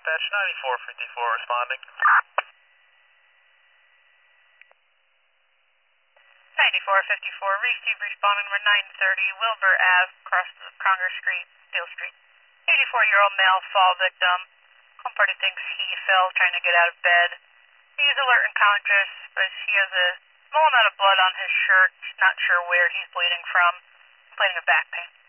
Dispatch 9454 responding. 9454, receive responding number 930, Wilbur Ave, across the Conger Street, Steel Street. 84-year-old male fall victim. Home party thinks he fell trying to get out of bed. He is alert and conscious, but he has a small amount of blood on his shirt. Not sure where he's bleeding from. Complaining of back pain.